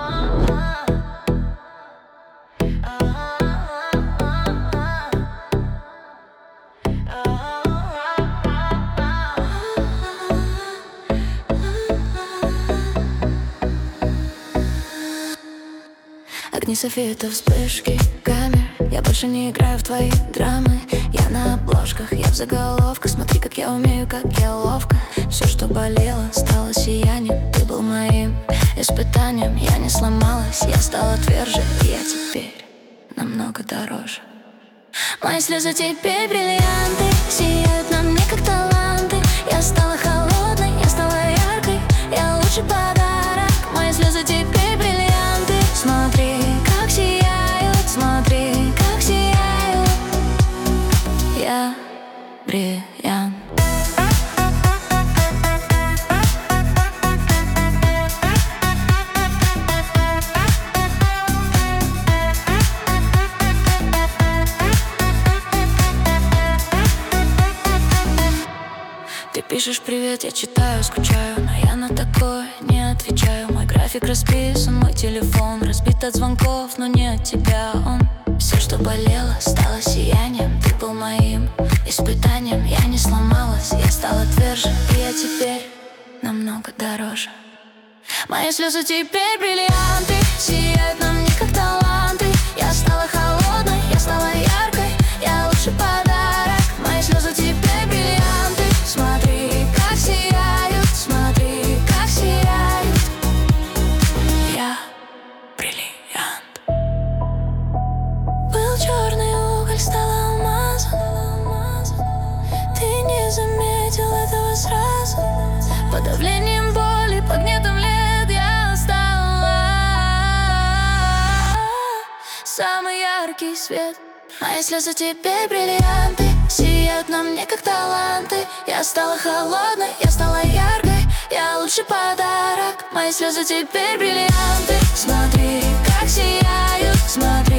Огни софита, вспышки камер. Я больше не играю в твои драмы. Я на обложках, я в заголовках. Смотри, как я умею, как я ловко. Все, что болело, стало сиянием. Ты был моим испытанием. Я не сломалась, я стала тверже. И я теперь намного дороже. Мои слезы теперь бриллианты. Сияют на мне, как таланты. Я стала холодной, я стала яркой. Я лучший подарок. Мои слезы теперь бриллианты. Смотри, как сияют, смотри, как сияют. Я бриллиант. Ты пишешь привет, я читаю, скучаю, но я на такое не отвечаю. Мой график расписан, мой телефон разбит от звонков, но не от тебя он. Все, что болело, стало сиянием. Ты был моим испытанием. Я не сломалась, я стала тверже. И я теперь намного дороже. Мои слезы теперь бриллианты. Сияют на мне, как таланты. Я стала холодной, я стала яркой. Я лучший подарок. Мои слезы теперь бриллианты. Смотри, как сияют, смотри, как сияют. Я бриллиант. Был черный уголь, стал алмазом. Ты не заметил этого сразу. Под давлением боли, под гнетом лет я стала самый яркий свет. Мои слезы теперь бриллианты. Сияют на мне, как таланты. Я стала холодной, я стала яркой. Я лучший подарок. Мои слезы теперь бриллианты. Смотри, как сияют, смотри.